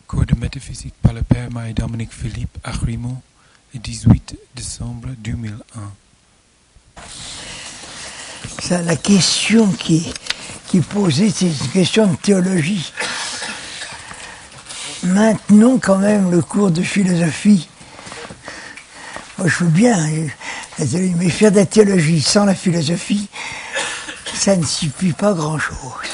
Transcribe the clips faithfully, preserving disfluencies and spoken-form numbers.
Cours de métaphysique par le père Marie-Dominique Philippe à Rimou, le dix-huit décembre deux mille un. Ça, la question qui, qui est posée, c'est une question de théologie. Maintenons quand même le cours de philosophie. Moi, je veux bien, mais faire de la théologie sans la philosophie, ça ne suffit pas grand-chose.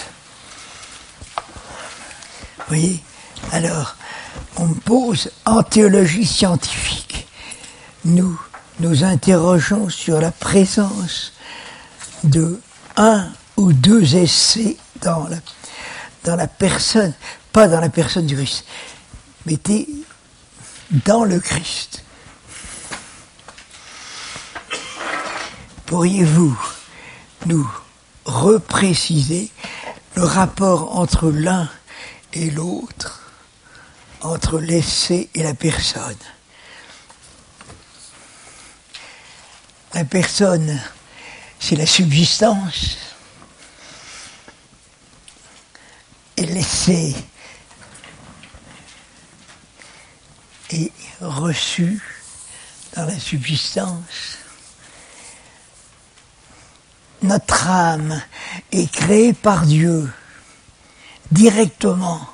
Vous voyez ? Alors, on me pose en théologie scientifique. Nous nous interrogeons sur la présence de un ou deux essais dans la, dans la personne, pas dans la personne du Christ, mais dans le Christ. Pourriez-vous nous repréciser le rapport entre l'un et l'autre, entre l'essai et la personne? La personne, c'est la subsistance, et l'essai est reçu dans la subsistance. Notre âme est créée par Dieu, directement.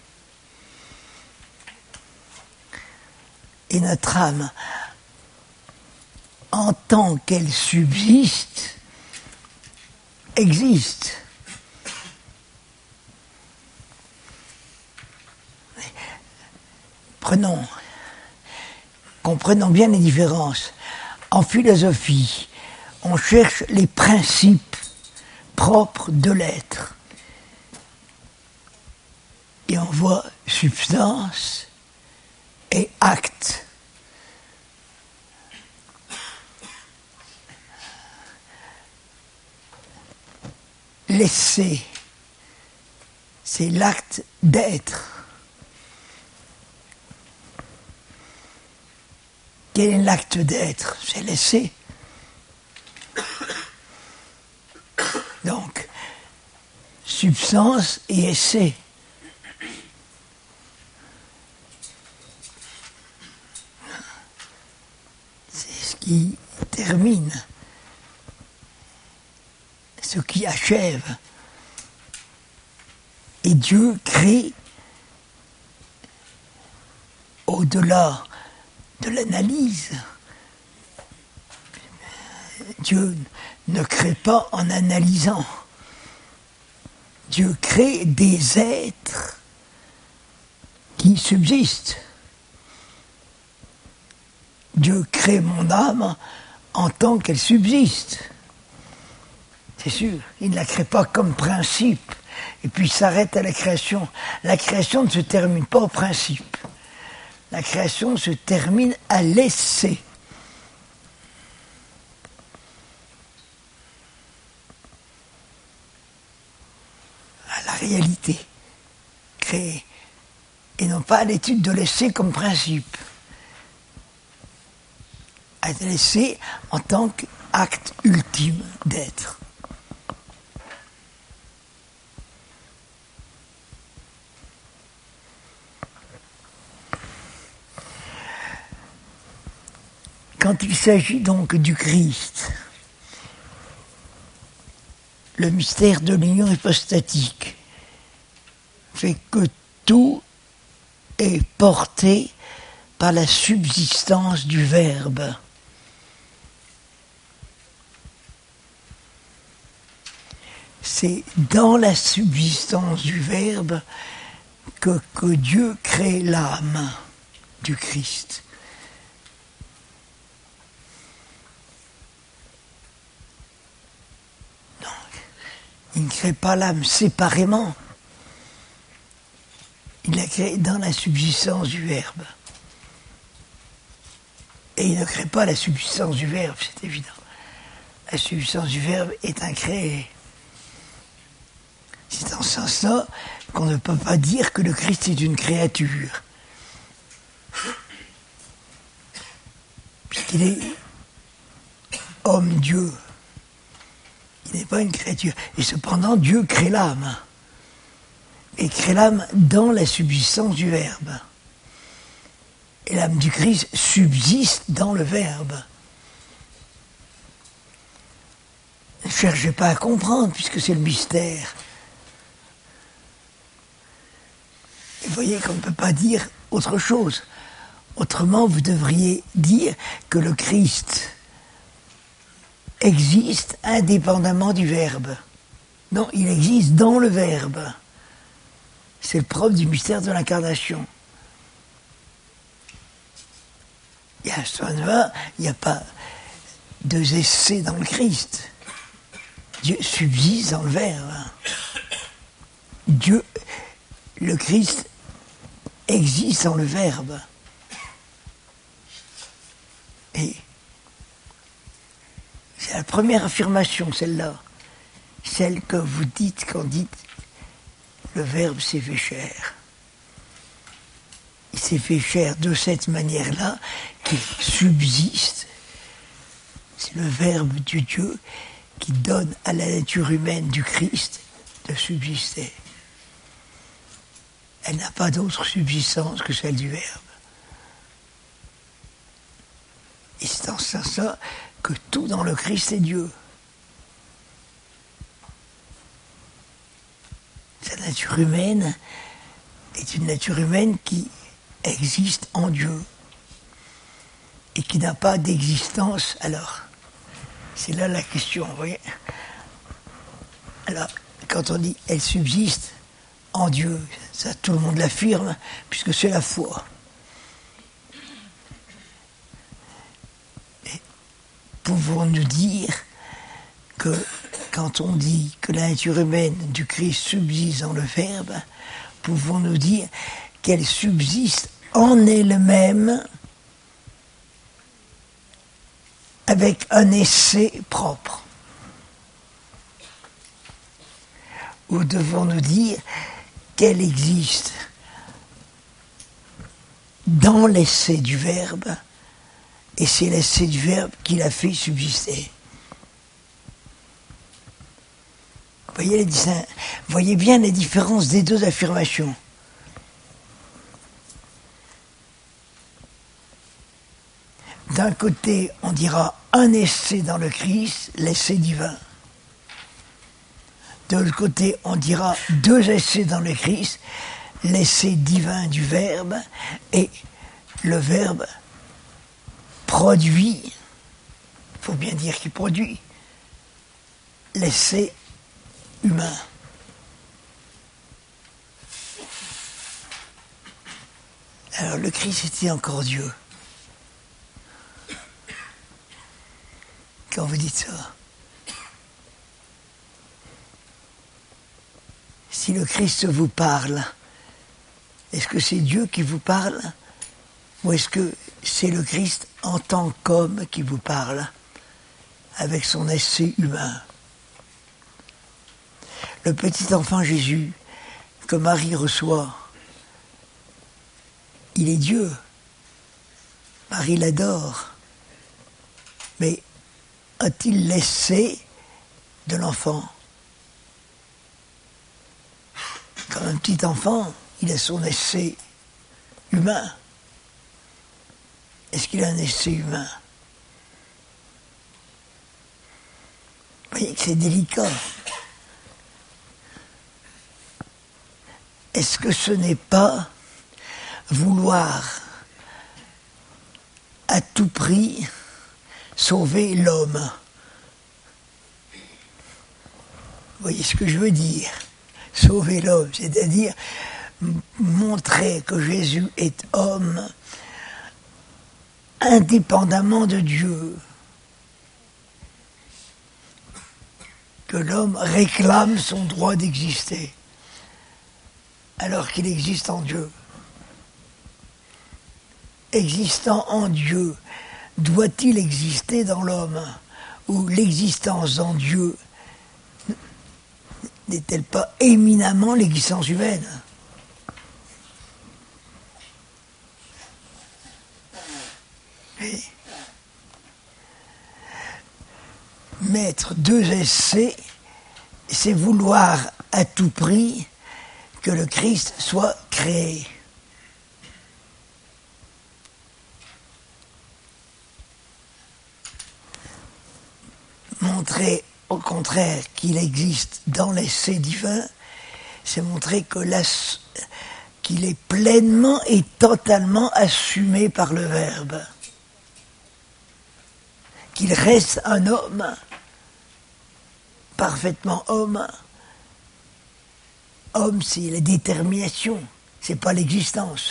Et notre âme, en tant qu'elle subsiste, existe. Prenons, comprenons bien les différences. En philosophie, on cherche les principes propres de l'être. Et on voit substance et acte. L'essai, c'est l'acte d'être. Quel est l'acte d'être? C'est l'essai. Donc, substance et essai. C'est ce qui termine, ce qui achève. Et Dieu crée au-delà de l'analyse. Dieu ne crée pas en analysant. Dieu crée des êtres qui subsistent. Dieu crée mon âme en tant qu'elle subsiste. C'est sûr, il ne la crée pas comme principe et puis s'arrête à la création. La création ne se termine pas au principe. La création se termine à l'essai. À la réalité créée. Et non pas à l'étude de l'essai comme principe. À l'essai en tant qu'acte ultime d'être. Quand il s'agit donc du Christ, le mystère de l'union hypostatique fait que tout est porté par la subsistance du Verbe. C'est dans la subsistance du Verbe que, que Dieu crée l'âme du Christ. Il ne crée pas l'âme séparément. Il la crée dans la subsistance du Verbe. Et il ne crée pas la subsistance du Verbe, c'est évident. La subsistance du Verbe est incréée. C'est dans ce sens-là qu'on ne peut pas dire que le Christ est une créature. Puisqu'il est homme-Dieu. Il n'est pas une créature. Et cependant, Dieu crée l'âme. et crée l'âme dans la subsistance du Verbe. Et l'âme du Christ subsiste dans le Verbe. Ne cherchez pas à comprendre, puisque c'est le mystère. Et vous voyez qu'on ne peut pas dire autre chose. Autrement, vous devriez dire que le Christ existe indépendamment du Verbe. Non, il existe dans le Verbe. C'est le propre du mystère de l'incarnation. Et à ce moment-là, il n'y a pas deux essais dans le Christ. Dieu subsiste dans le Verbe. Dieu, le Christ, existe dans le Verbe. Et c'est la première affirmation, celle-là. Celle que vous dites quand dites le Verbe s'est fait chair. Il s'est fait chair de cette manière-là qu'il subsiste. C'est le Verbe du Dieu qui donne à la nature humaine du Christ de subsister. Elle n'a pas d'autre subsistance que celle du Verbe. Et c'est en ce sens que tout dans le Christ est Dieu. Sa nature humaine est une nature humaine qui existe en Dieu et qui n'a pas d'existence. Alors, c'est là la question, vous voyez. Alors, quand on dit « elle subsiste en Dieu », ça tout le monde l'affirme, puisque c'est la foi. Et pouvons-nous dire que quand on dit que la nature humaine du Christ subsiste dans le Verbe, pouvons-nous dire qu'elle subsiste en elle-même avec un essai propre? Ou devons-nous dire qu'elle existe dans l'essai du Verbe, et c'est l'essai du Verbe qui l'a fait subsister? Vous voyez, les, vous voyez bien les différences des deux affirmations. D'un côté, on dira un essai dans le Christ, l'essai divin. De l'autre côté, on dira deux essais dans le Christ, l'essai divin du Verbe, et le Verbe produit, il faut bien dire qu'il produit, l'essai humain. Alors le Christ était encore Dieu. Quand vous dites ça, si le Christ vous parle, est-ce que c'est Dieu qui vous parle, ou est-ce que c'est le Christ en tant qu'homme qui vous parle, avec son essai humain? Le petit enfant Jésus, que Marie reçoit, il est Dieu. Marie l'adore. Mais a-t-il l'essai de l'enfant? Comme un petit enfant, il a son essai humain. Est-ce qu'il a un essai humain? Vous voyez que c'est délicat. Est-ce que ce n'est pas vouloir à tout prix sauver l'homme? Vous voyez ce que je veux dire? Sauver l'homme, c'est-à-dire montrer que Jésus est homme indépendamment de Dieu. Que l'homme réclame son droit d'exister, alors qu'il existe en Dieu. Existant en Dieu, doit-il exister dans l'homme? Ou l'existence en Dieu n'est-elle pas éminemment l'existence humaine? Et mettre deux essais, c'est vouloir à tout prix que le Christ soit créé. Montrer au contraire qu'il existe dans l'essai divin, c'est montrer que la, qu'il est pleinement et totalement assumé par le Verbe. Qu'il reste un homme, parfaitement homme. Homme, c'est la détermination, c'est pas l'existence.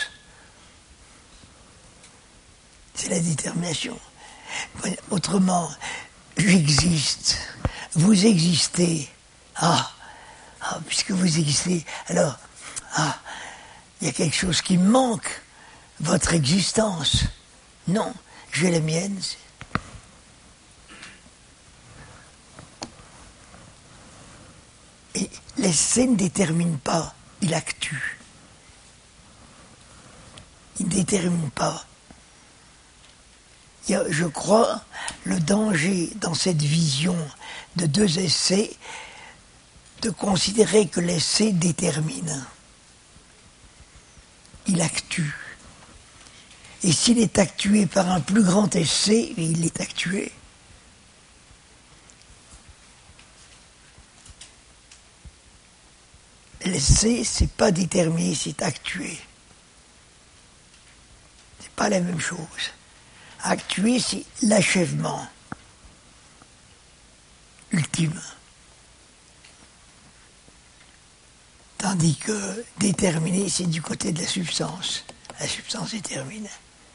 C'est la détermination. Autrement, j'existe, vous existez. Ah, ah, puisque vous existez, alors, ah, il y a quelque chose qui me manque, votre existence. Non, j'ai la mienne. Et l'essai ne détermine pas, il actue. Il ne détermine pas. Il y a, je crois, le danger dans cette vision de deux essais, de considérer que l'essai détermine. Il actue. Et s'il est actué par un plus grand essai, il est actué. L'essai, c'est pas déterminé, c'est actué. C'est pas la même chose. Actuer, c'est l'achèvement ultime. Tandis que déterminer, c'est du côté de la substance. La substance détermine.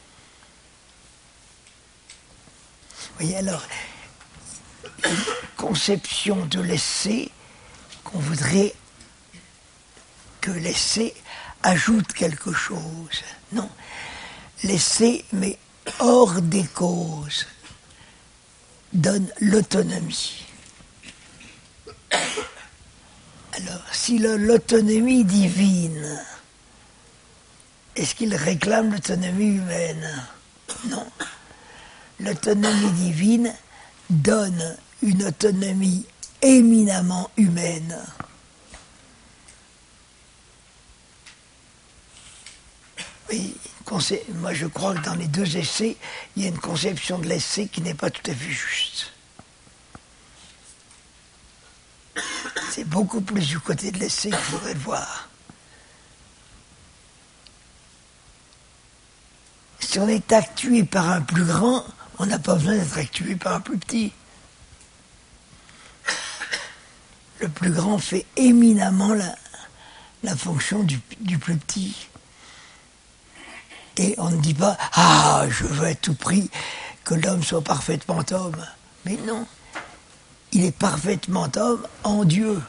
Vous voyez, alors, une conception de l'essai qu'on voudrait que l'essai ajoute quelque chose. Non, l'essai, mais hors des causes, donne l'autonomie. Alors, si le, l'autonomie divine, est-ce qu'il réclame l'autonomie humaine? Non. L'autonomie divine donne une autonomie éminemment humaine. Oui, moi je crois que dans les deux essais, il y a une conception de l'essai qui n'est pas tout à fait juste. C'est beaucoup plus du côté de l'essai qu'il faudrait le voir. Si on est actué par un plus grand, on n'a pas besoin d'être actué par un plus petit. Le plus grand fait éminemment la, la fonction du, du plus petit. Et on ne dit pas « Ah, je veux à tout prix que l'homme soit parfaitement homme ». Mais non, il est parfaitement homme en Dieu.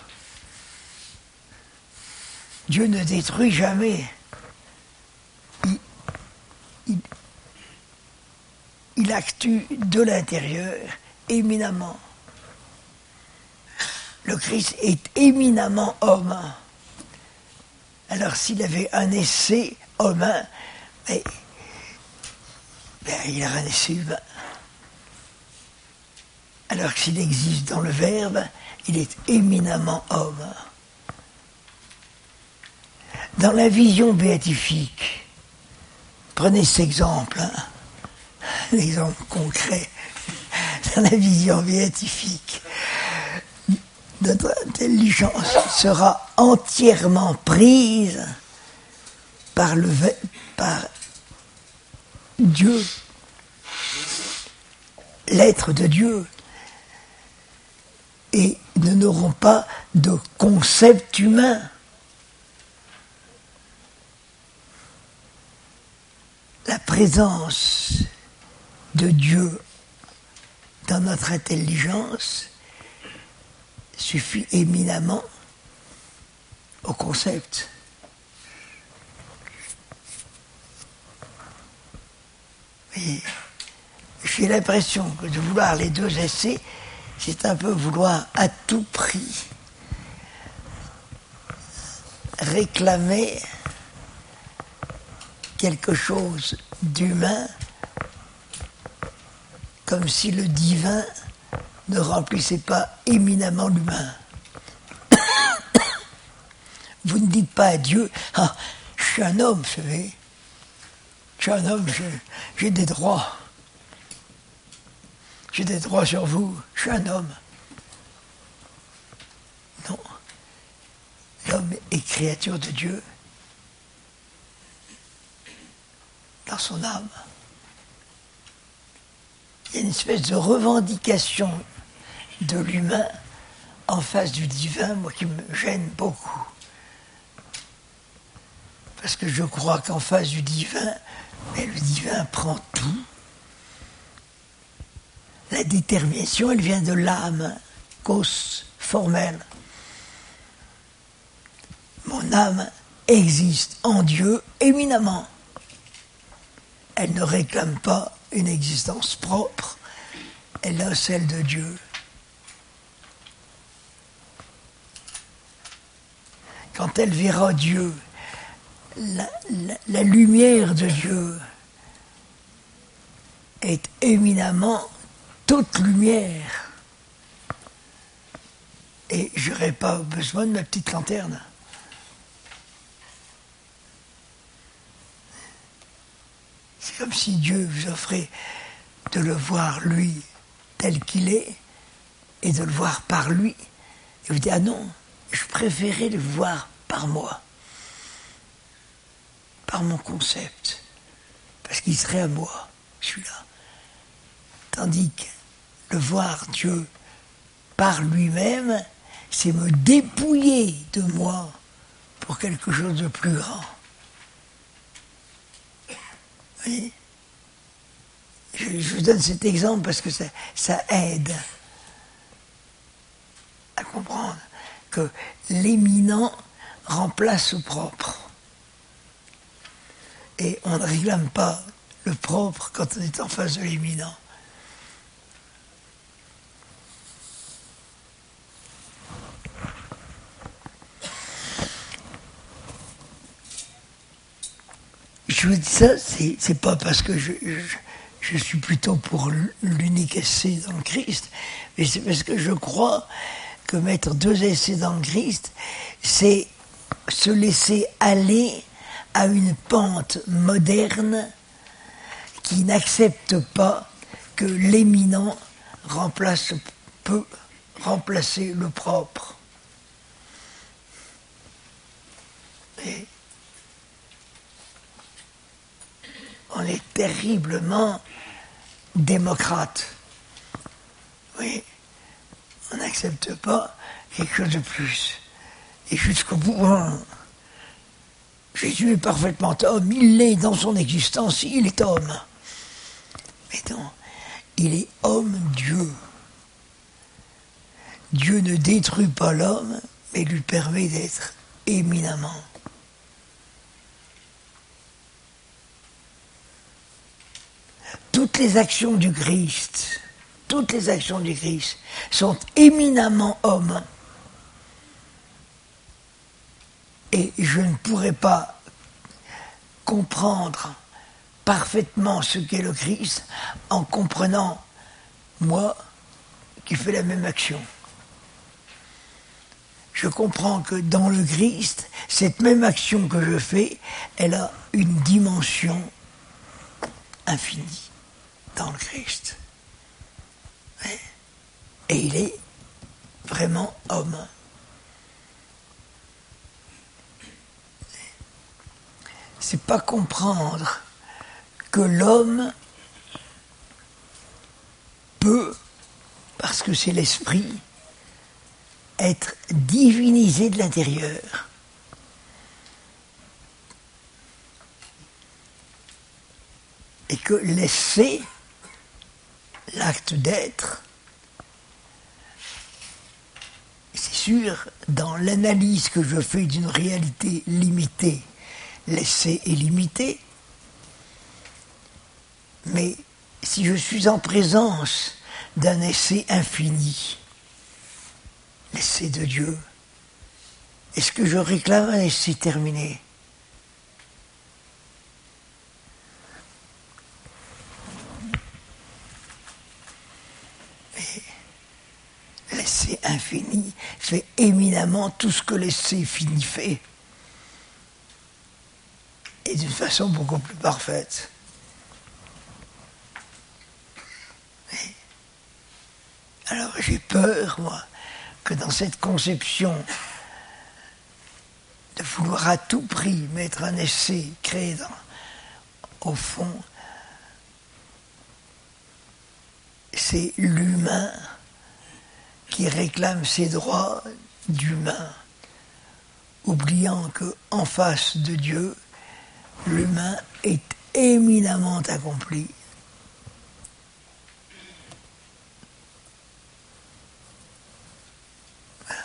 Dieu ne détruit jamais. Il, il, il actue de l'intérieur éminemment. Le Christ est éminemment homme. Alors s'il avait un essai humain, mais, ben, il a un essai humain. Alors que s'il existe dans le Verbe, il est éminemment homme. Dans la vision béatifique, prenez cet exemple, hein, l'exemple concret, dans la vision béatifique, notre intelligence sera entièrement prise par, le, par Dieu, l'être de Dieu, et nous n'aurons pas de concept humain. La présence de Dieu dans notre intelligence suffit éminemment au concept. Et j'ai l'impression que de vouloir les deux essais, c'est un peu vouloir à tout prix réclamer quelque chose d'humain, comme si le divin ne remplissait pas éminemment l'humain. vous ne dites pas à Dieu, ah, je suis un homme, vous savez. Je suis un homme, j'ai, j'ai des droits. J'ai des droits sur vous, je suis un homme. Non. L'homme est créature de Dieu dans son âme. Il y a une espèce de revendication de l'humain en face du divin, moi qui me gêne beaucoup. Parce que je crois qu'en face du divin, mais le divin prend tout. La détermination, elle vient de l'âme, cause formelle. Mon âme existe en Dieu éminemment. Elle ne réclame pas une existence propre, elle a celle de Dieu. Quand elle verra Dieu, la, la, la lumière de Dieu est éminemment toute lumière. Et je n'aurai pas besoin de ma petite lanterne. C'est comme si Dieu vous offrait de le voir lui tel qu'il est et de le voir par lui. Et vous dites, ah non, je préférais le voir par moi, par mon concept, parce qu'il serait à moi, celui-là. Tandis que le voir Dieu par lui-même, c'est me dépouiller de moi pour quelque chose de plus grand. Vous voyez ? je, je vous donne cet exemple parce que ça, ça aide à comprendre que l'éminent remplace le propre. Et on ne réclame pas le propre quand on est en face de l'éminent. Je vous dis ça, c'est, c'est pas parce que je, je, je suis plutôt pour l'unique essai dans le Christ, mais c'est parce que je crois que mettre deux essais dans le Christ, c'est se laisser aller à une pente moderne qui n'accepte pas que l'éminent remplace, peut remplacer le propre. Et on est terriblement démocrate. Oui, on n'accepte pas quelque chose de plus. Et jusqu'au bout, hein, Jésus est parfaitement homme, il l'est dans son existence, il est homme. Mais non, il est homme-Dieu. Dieu ne détruit pas l'homme, mais lui permet d'être éminemment. Toutes les actions du Christ, toutes les actions du Christ sont éminemment hommes. Et je ne pourrais pas comprendre parfaitement ce qu'est le Christ en comprenant moi qui fais la même action. Je comprends que dans le Christ, cette même action que je fais, elle a une dimension infinie dans le Christ. Et il est vraiment homme. C'est pas comprendre que l'homme peut, parce que c'est l'esprit, être divinisé de l'intérieur. Et que l'essai, l'acte d'être, c'est sûr, dans l'analyse que je fais d'une réalité limitée, l'essai est limité, mais si je suis en présence d'un essai infini, l'essai de Dieu, est-ce que je réclame un essai terminé ? Mais l'essai infini fait éminemment tout ce que l'essai fini fait. et d'une façon beaucoup plus parfaite. Et alors j'ai peur, moi, que dans cette conception de vouloir à tout prix mettre un essai créé dans, au fond, c'est l'humain qui réclame ses droits d'humain, oubliant qu'en face de Dieu, l'humain est éminemment accompli. Voilà.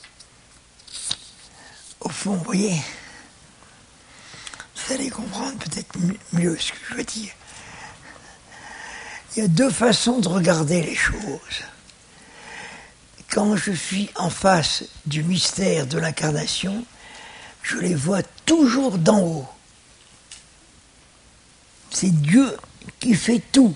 Au fond, vous voyez, vous allez comprendre peut-être mieux ce que je veux dire. Il y a deux façons de regarder les choses. Quand je suis en face du mystère de l'incarnation, je les vois toujours d'en haut. C'est Dieu qui fait tout.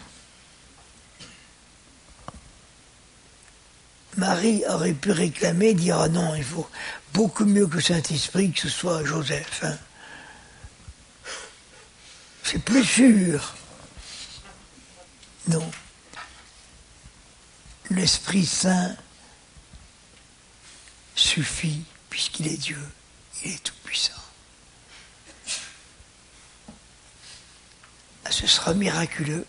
Marie aurait pu réclamer, dire « Ah non, il faut beaucoup mieux que Saint-Esprit que ce soit Joseph. Hein. C'est plus sûr. » Non. L'Esprit Saint suffit puisqu'il est Dieu, il est tout-puissant. Ce sera miraculeux.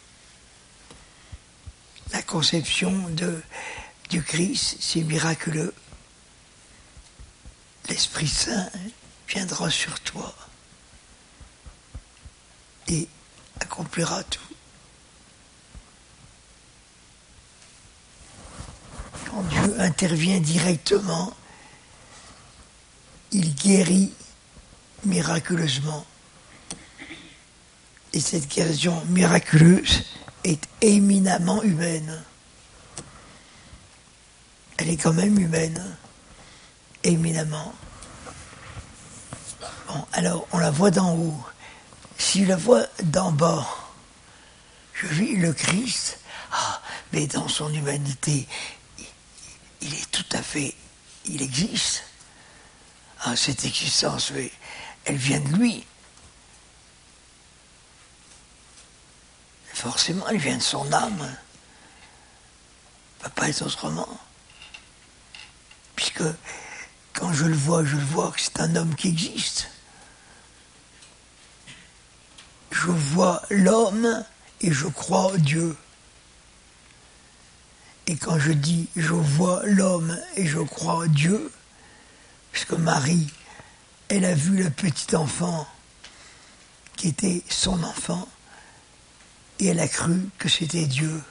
La conception de, du Christ, c'est miraculeux. L'Esprit Saint viendra sur toi et accomplira tout. Quand Dieu intervient directement, il guérit miraculeusement. Et cette guérison miraculeuse est éminemment humaine. Elle est quand même humaine, éminemment. Bon, alors on la voit d'en haut. Si je la vois d'en bas, je vis le Christ, ah, mais dans son humanité, il est tout à fait, il existe. Ah, cette existence, oui, elle vient de lui. Forcément, elle vient de son âme. Elle ne peut pas être autrement. Puisque quand je le vois, je le vois que c'est un homme qui existe. Je vois l'homme et je crois Dieu. Et quand je dis je vois l'homme et je crois Dieu, puisque Marie, elle a vu le petit enfant qui était son enfant, et elle a cru que c'était Dieu.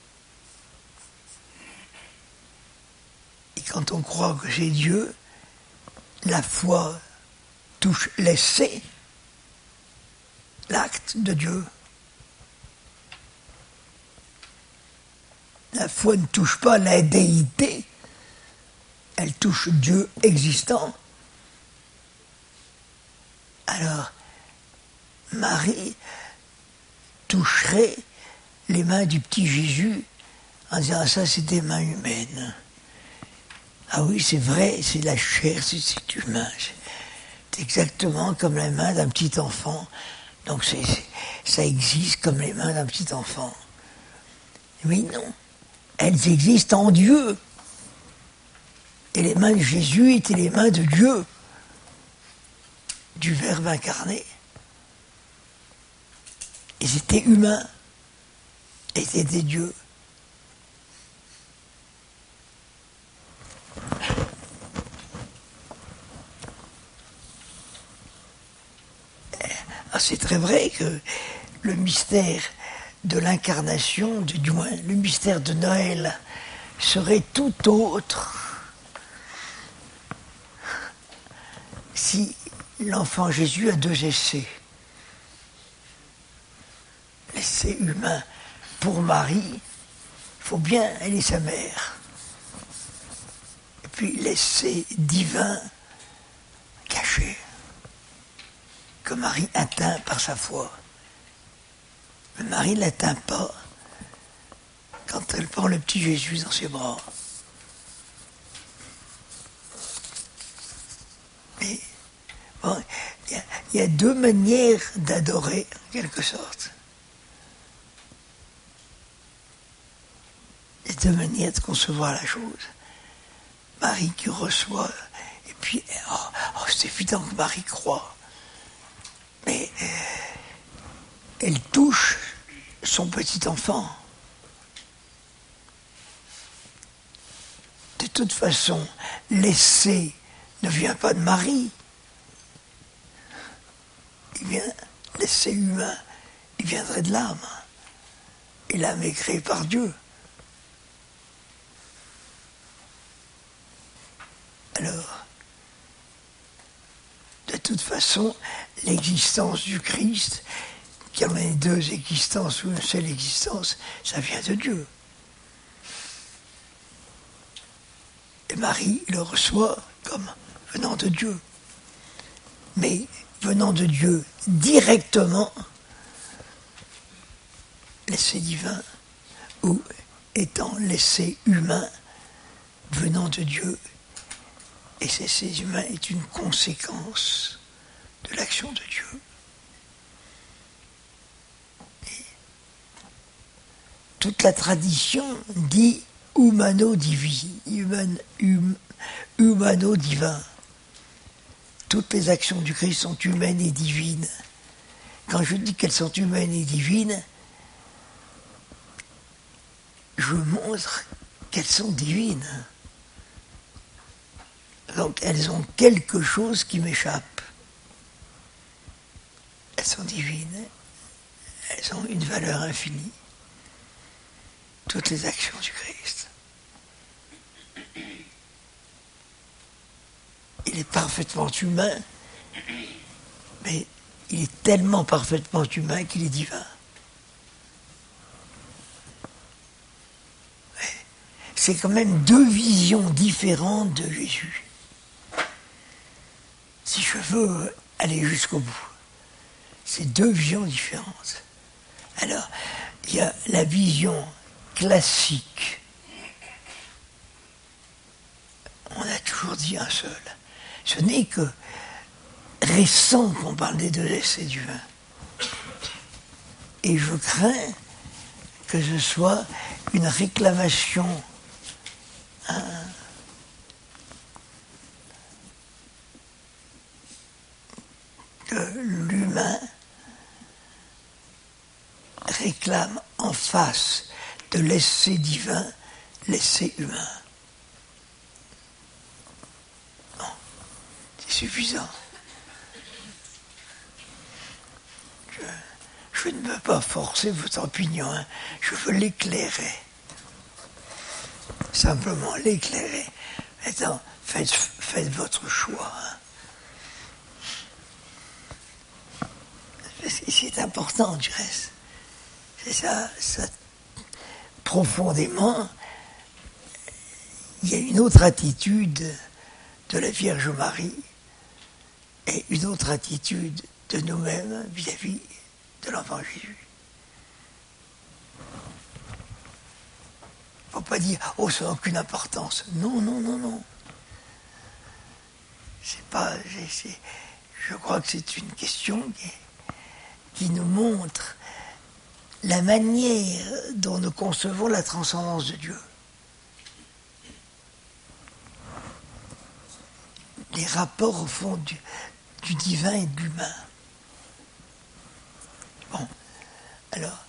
Et quand on croit que c'est Dieu, la foi touche l'essai, l'acte de Dieu. La foi ne touche pas la déité, elle touche Dieu existant. Alors, Marie toucherait les mains du petit Jésus en disant ah, ça c'est des mains humaines. Ah oui, c'est vrai, c'est la chair, c'est, c'est humain. C'est exactement comme les mains d'un petit enfant. Donc c'est, c'est, ça existe comme les mains d'un petit enfant. Mais non, elles existent en Dieu. Et les mains de Jésus étaient les mains de Dieu, du Verbe incarné. Et c'était humain, et c'était Dieu. Ah, c'est très vrai que le mystère de l'incarnation, du moins le mystère de Noël, serait tout autre si l'enfant Jésus a deux essais. L'essai humain pour Marie, il faut bien, elle est sa mère. Et puis l'essai divin caché, que Marie atteint par sa foi. Mais Marie ne l'atteint pas quand elle prend le petit Jésus dans ses bras. Mais bon, il il y a deux manières d'adorer, en quelque sorte. Il y a deux manières de concevoir la chose. Marie qui reçoit, et puis, oh, oh, c'est évident que Marie croit. Mais euh, elle touche son petit enfant. De toute façon, l'essai ne vient pas de Marie. Il vient, l'essai humain, il viendrait de l'âme. Et l'âme est créée par Dieu. Alors, de toute façon, l'existence du Christ, qu'il y en ait deux existences ou une seule existence, ça vient de Dieu. Et Marie le reçoit comme venant de Dieu. Mais venant de Dieu directement, l'essai divin, ou étant l'essai humain venant de Dieu, et cet essai humain est une conséquence de l'action de Dieu. Et toute la tradition dit humano-divin, human, hum, humano-divin. Toutes les actions du Christ sont humaines et divines. Quand je dis qu'elles sont humaines et divines, je montre qu'elles sont divines. Donc elles ont quelque chose qui m'échappe. Elles sont divines. Elles ont une valeur infinie. Toutes les actions du Christ. Il est parfaitement humain, mais il est tellement parfaitement humain qu'il est divin. C'est quand même deux visions différentes de Jésus. Si je veux aller jusqu'au bout, c'est deux visions différentes. Alors, il y a la vision classique. On a toujours dit un seul. Ce n'est que récent qu'on parle des deux essais divins. Et je crains que ce soit une réclamation hein, que l'humain réclame en face de l'essai divin, l'essai humain. Non, c'est suffisant. Je, je ne veux pas forcer votre opinion, hein. Je veux l'éclairer. Simplement l'éclairer. Maintenant, faites, faites votre choix. Hein. C'est important du reste. C'est ça, ça, profondément, il y a une autre attitude de la Vierge Marie et une autre attitude de nous-mêmes vis-à-vis de l'enfant Jésus. Il ne faut pas dire « Oh, ça n'a aucune importance ». Non, non, non, non. C'est pas... C'est, c'est, je crois que c'est une question qui, qui nous montre la manière dont nous concevons la transcendance de Dieu. Les rapports au fond du, du divin et de l'humain. Bon, alors,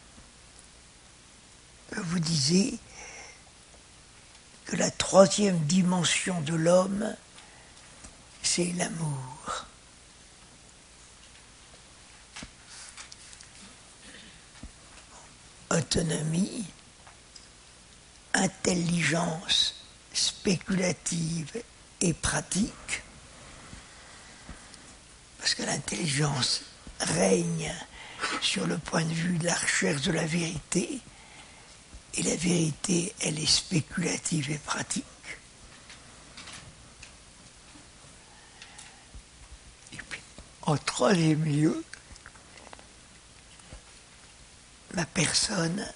je vous disais que la troisième dimension de l'homme, c'est l'amour. Autonomie, intelligence spéculative et pratique, parce que l'intelligence règne sur le point de vue de la recherche de la vérité, et la vérité, elle est spéculative et pratique. Et puis, en troisième lieu, ma personne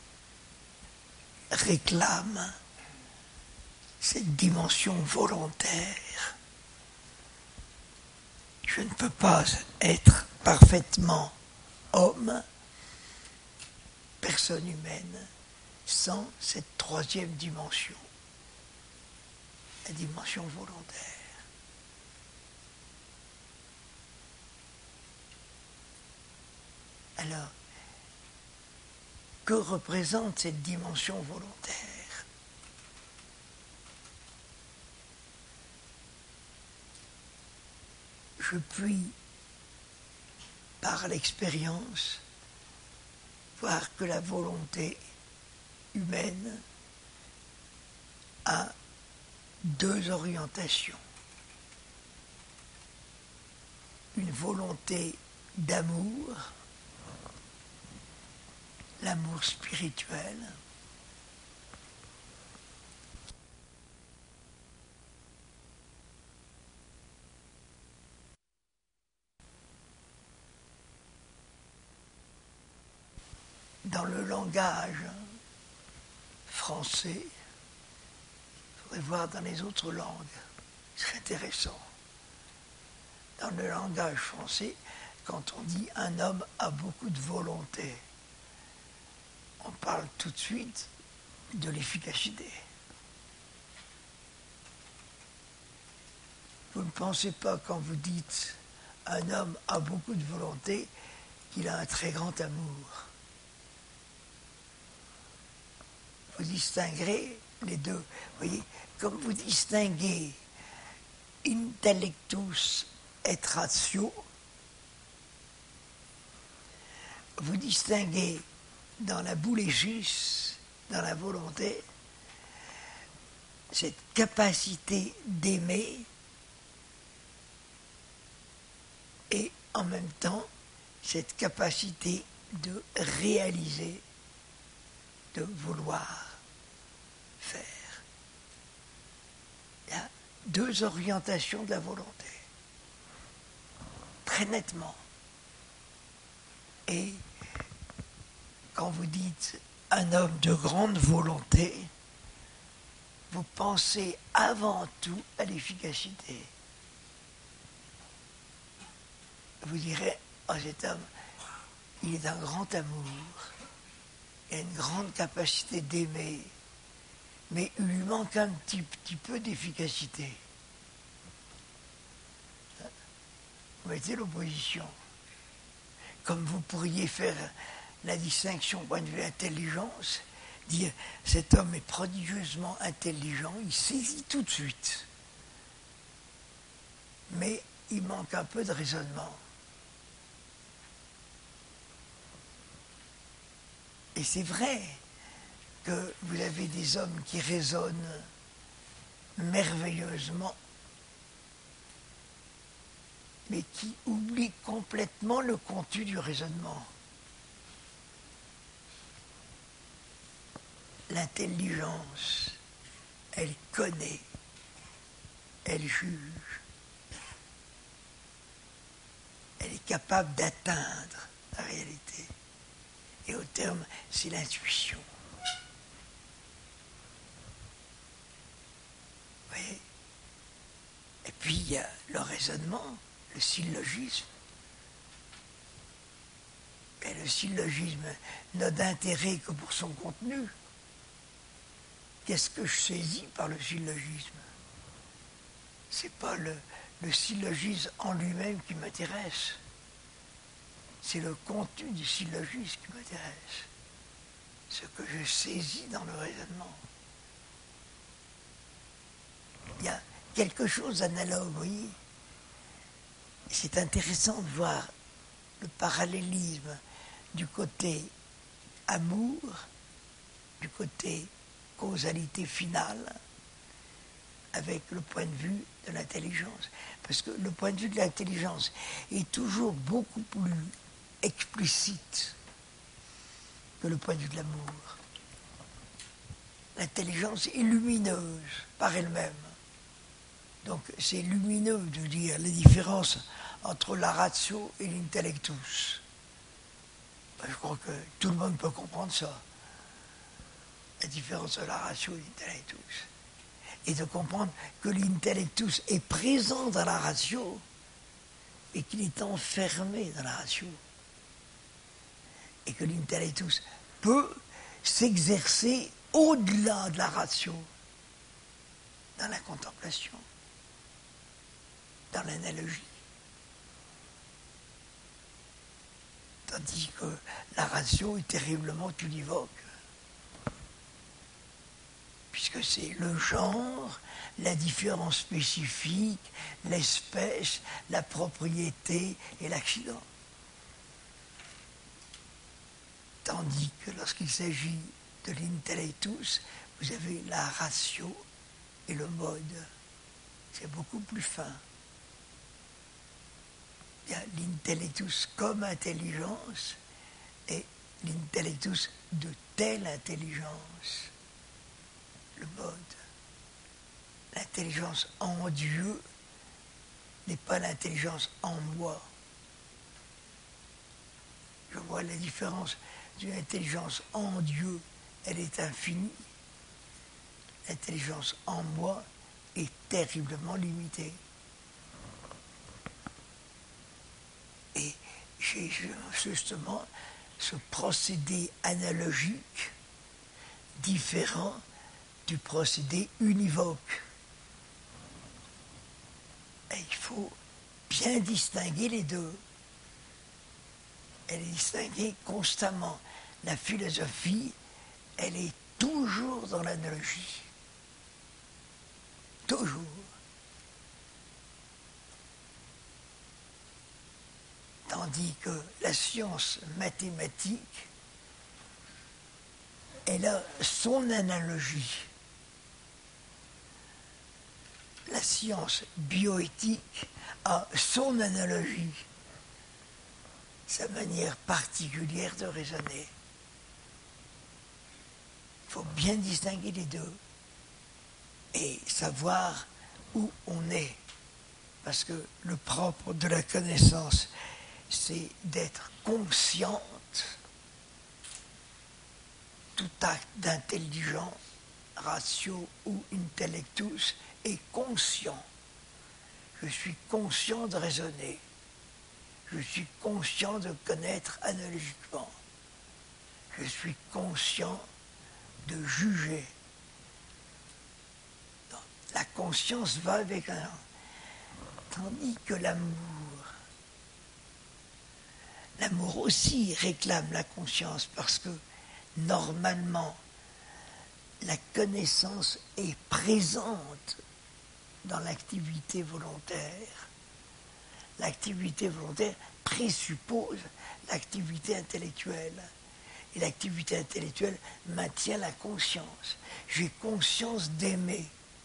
réclame cette dimension volontaire. je ne peux pas être parfaitement homme, personne humaine, sans cette troisième dimension, la dimension volontaire. Alors, que représente cette dimension volontaire? Je puis, par l'expérience, voir que la volonté humaine a deux orientations. Une volonté d'amour, l'amour spirituel, dans le langage français, il faudrait voir dans les autres langues, c'est intéressant. Dans le langage français, quand on dit un homme a beaucoup de volonté, on parle tout de suite de l'efficacité. Vous ne pensez pas, quand vous dites un homme a beaucoup de volonté, qu'il a un très grand amour. Vous distinguerez les deux. Vous voyez, comme vous distinguez intellectus et ratio, vous distinguez dans la boulégis, dans la volonté, cette capacité d'aimer et en même temps cette capacité de réaliser, de vouloir faire. Il y a deux orientations de la volonté, très nettement. Et quand vous dites un homme de grande volonté, vous pensez avant tout à l'efficacité. Vous direz, oh, cet homme, il est d'un grand amour, il a une grande capacité d'aimer, mais il lui manque un petit, petit peu d'efficacité. Vous mettez l'opposition. Comme vous pourriez faire la distinction au point de vue intelligence, dire cet homme est prodigieusement intelligent, il saisit tout de suite, mais il manque un peu de raisonnement. Et c'est vrai que vous avez des hommes qui raisonnent merveilleusement, mais qui oublient complètement le contenu du raisonnement. L'intelligence, elle connaît, elle juge, elle est capable d'atteindre la réalité. Et au terme, c'est l'intuition. Vous voyez ? Et puis il y a le raisonnement, le syllogisme. Et le syllogisme n'a d'intérêt que pour son contenu. Qu'est-ce que je saisis par le syllogisme? C'est pas le, le syllogisme en lui-même qui m'intéresse. C'est le contenu du syllogisme qui m'intéresse. Ce que je saisis dans le raisonnement. Il y a quelque chose d'analogue, vous voyez. C'est intéressant de voir le parallélisme du côté amour, du côté causalité finale, avec le point de vue de l'intelligence. Parce que le point de vue de l'intelligence est toujours beaucoup plus explicite que le point de vue de l'amour. L'intelligence est lumineuse par elle-même. Donc c'est lumineux de dire les différences entre la ratio et l'intellectus. Je crois que tout le monde peut comprendre ça. La différence entre la ratio et l'intellectus. Et de comprendre que l'intellectus est présent dans la ratio, mais qu'il est enfermé dans la ratio. Et que l'intellectus peut s'exercer au-delà de la ratio, dans la contemplation, dans l'analogie. Tandis que la ratio est terriblement univoque, puisque c'est le genre, la différence spécifique, l'espèce, la propriété et l'accident. Tandis que lorsqu'il s'agit de l'intellectus, vous avez la ratio et le mode. C'est beaucoup plus fin. Il y a l'intellectus comme intelligence et l'intellectus de telle intelligence, le mode. L'intelligence en Dieu n'est pas l'intelligence en moi. Je vois la différence d'une intelligence en Dieu, elle est infinie. L'intelligence en moi est terriblement limitée. Et j'ai justement ce procédé analogique différent du procédé univoque. Et il faut bien distinguer les deux. Elle est distinguée constamment. La philosophie, elle est toujours dans l'analogie. Toujours. Tandis que la science mathématique, elle a son analogie. La science bioéthique a son analogie, sa manière particulière de raisonner. Il faut bien distinguer les deux et savoir où on est. Parce que le propre de la connaissance, c'est d'être consciente. Tout acte d'intelligent, ratio ou intellectus, est conscient. Je suis conscient de raisonner. Je suis conscient de connaître analogiquement. Je suis conscient de juger. Donc, la conscience va avec un... Tandis que l'amour, l'amour aussi réclame la conscience parce que normalement, la connaissance est présente dans l'activité volontaire. L'activité volontaire présuppose l'activité intellectuelle. Et l'activité intellectuelle maintient la conscience. J'ai conscience d'aimer.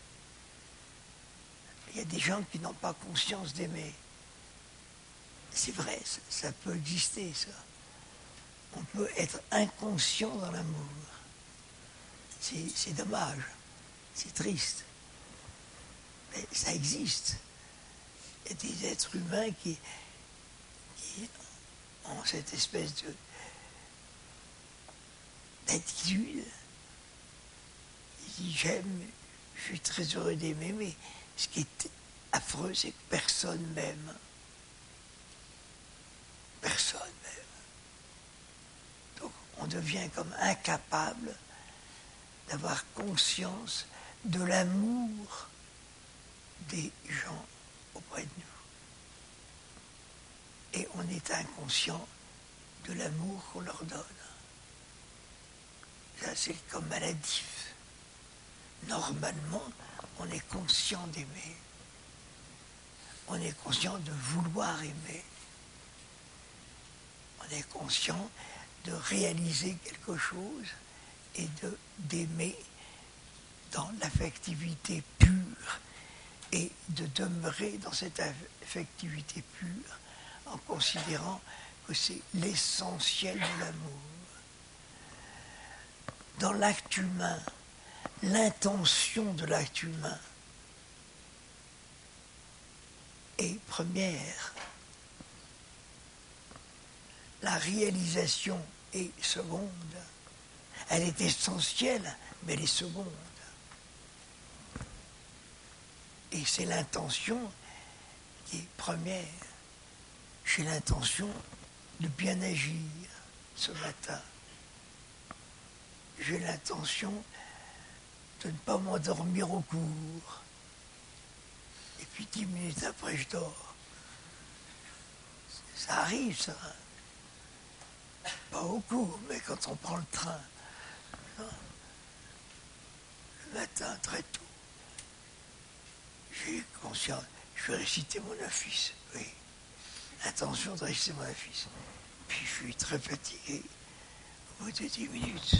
Il y a des gens qui n'ont pas conscience d'aimer. C'est vrai, ça, ça peut exister, ça. On peut être inconscient dans l'amour. C'est, c'est dommage, c'est triste. Mais ça existe. Il y a des êtres humains qui, qui ont cette espèce de, d'attitude. Ils disent j'aime, je suis très heureux d'aimer, mais ce qui est affreux, c'est que personne m'aime. Personne m'aime. Donc on devient comme incapable d'avoir conscience de l'amour des gens auprès de nous. Et on est inconscient de l'amour qu'on leur donne. Ça, c'est comme maladif. Normalement, on est conscient d'aimer. On est conscient de vouloir aimer. On est conscient de réaliser quelque chose et de, d'aimer dans l'affectivité pure et de demeurer dans cette affectivité pure en considérant que c'est l'essentiel de l'amour. Dans l'acte humain, l'intention de l'acte humain est première. La réalisation est seconde. Elle est essentielle, mais elle est seconde. Et c'est l'intention qui est première. j'ai l'intention de bien agir ce matin. J'ai l'intention de ne pas m'endormir au cours. Et puis dix minutes après, je dors. Ça arrive, ça. Pas au cours, mais quand on prend le train. Non. Le matin, très tôt. J'ai conscience, je vais réciter mon office, oui. L'intention de réciter mon office. Puis je suis très fatigué au bout de dix minutes.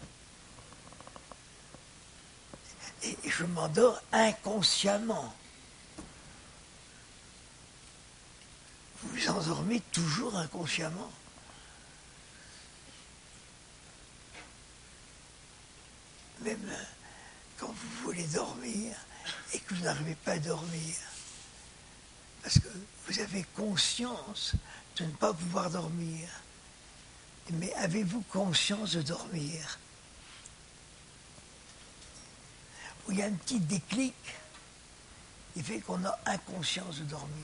Et je m'endors inconsciemment. Vous vous endormez toujours inconsciemment. Même quand vous voulez dormir et que vous n'arrivez pas à dormir. Parce que vous avez conscience de ne pas pouvoir dormir. Mais avez-vous conscience de dormir? Où il y a un petit déclic qui fait qu'on a inconscience de dormir.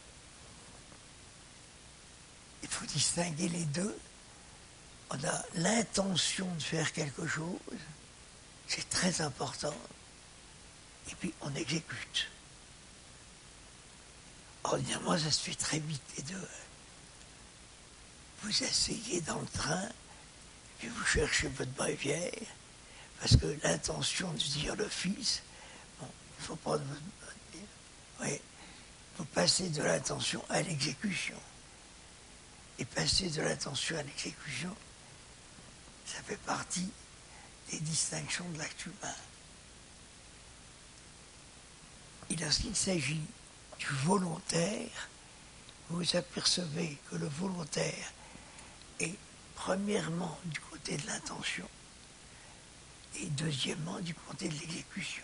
Il faut distinguer les deux. On a l'intention de faire quelque chose, c'est très important, et puis on exécute. Ordinairement, ça se fait très vite, les deux. Vous asseyez dans le train, puis vous cherchez votre bréviaire, parce que l'intention de dire l'office, bon, il faut prendre votre... Oui, il faut passer de l'intention à l'exécution. Et passer de l'attention à l'exécution, ça fait partie des distinctions de l'acte humain. Et lorsqu'il s'agit du volontaire, vous vous apercevez que le volontaire est premièrement du côté de l'intention et deuxièmement du côté de l'exécution.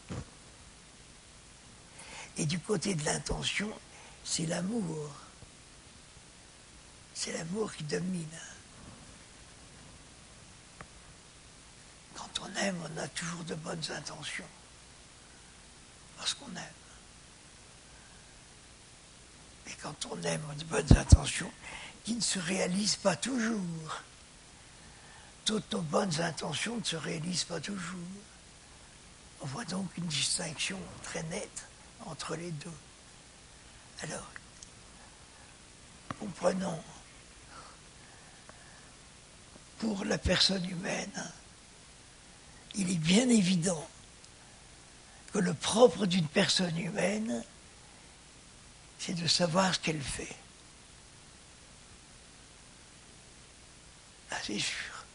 Et du côté de l'intention, c'est l'amour. C'est l'amour qui domine. Quand on aime, on a toujours de bonnes intentions. Parce qu'on aime. Mais quand on aime, on a de bonnes intentions qui ne se réalisent pas toujours. Toutes nos bonnes intentions ne se réalisent pas toujours. On voit donc une distinction très nette entre les deux. Alors, comprenons. Pour la personne humaine, il est bien évident que le propre d'une personne humaine, c'est de savoir ce qu'elle fait. Ah, c'est sûr.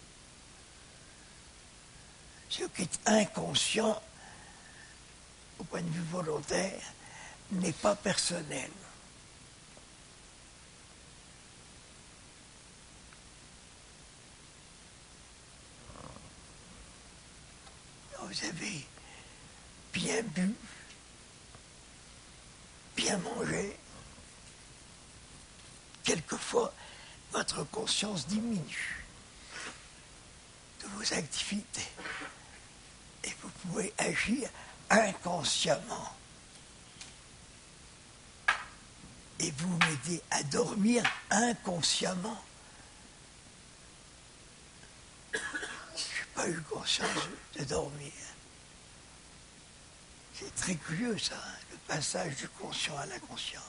Ce qui est inconscient, au point de vue volontaire, n'est pas personnel. Vous avez bien bu, bien mangé. Quelquefois, votre conscience diminue de vos activités. Et vous pouvez agir inconsciemment. Et vous vous mettez à dormir inconsciemment. Pas eu conscience de dormir. C'est très curieux ça, hein, le passage du conscient à l'inconscient.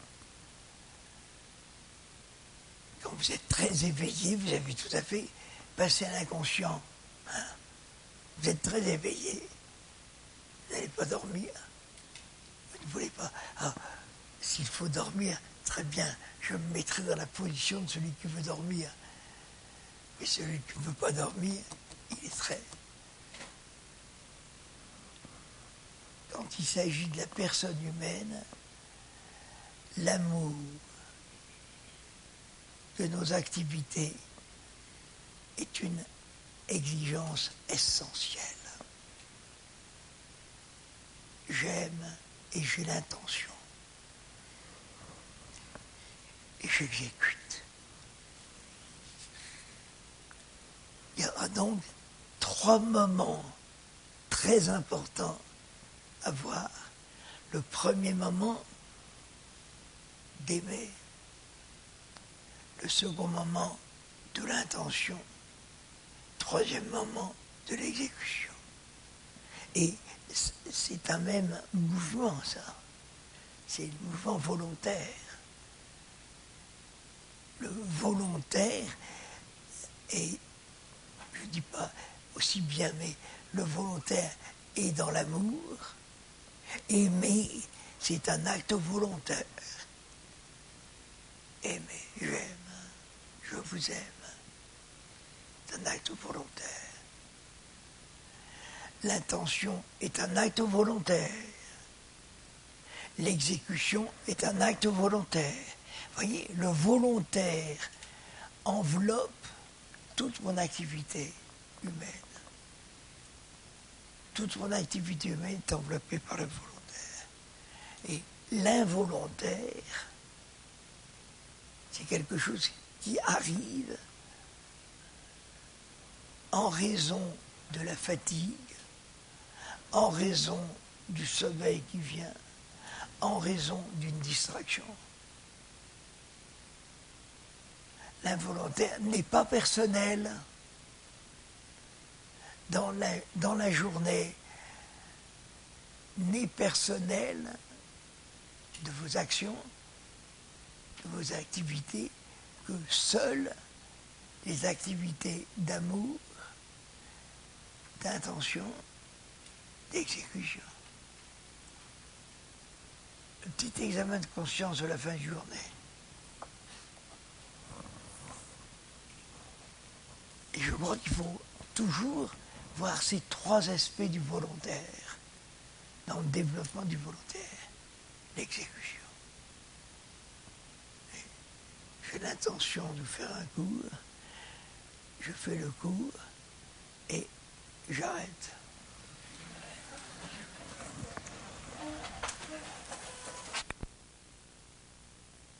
Quand vous êtes très éveillé, vous avez tout à fait passé à l'inconscient. Hein. Vous êtes très éveillé, vous n'allez pas dormir. Vous ne voulez pas. Ah, s'il faut dormir, très bien, je me mettrai dans la position de celui qui veut dormir. Mais celui qui ne veut pas dormir, il est très... Quand il s'agit de la personne humaine, l'amour de nos activités est une exigence essentielle. J'aime et j'ai l'intention. Et j'exécute. Il y aura donc trois moments très importants à voir. Le premier moment, d'aimer. le second moment de l'intention, troisième moment de l'exécution. Et c'est un même mouvement, ça. C'est le mouvement volontaire. Le volontaire est, je ne dis pas aussi bien, mais le volontaire est dans l'amour. Aimer, c'est un acte volontaire. Aimer, j'aime, je vous aime. C'est un acte volontaire. L'intention est un acte volontaire. L'exécution est un acte volontaire. Vous voyez, le volontaire enveloppe toute mon activité humaine. Toute mon activité humaine est enveloppée par le volontaire. Et l'involontaire, c'est quelque chose qui arrive en raison de la fatigue, en raison du sommeil qui vient, en raison d'une distraction. L'involontaire n'est pas personnel. Dans la, dans la journée, n'est personnel de vos actions, de vos activités, que seules les activités d'amour, d'intention, d'exécution. Le petit examen de conscience de la fin de journée. Et je crois qu'il faut toujours voir ces trois aspects du volontaire dans le développement du volontaire. L'exécution. J'ai l'intention de faire un cours, je fais le cours et j'arrête.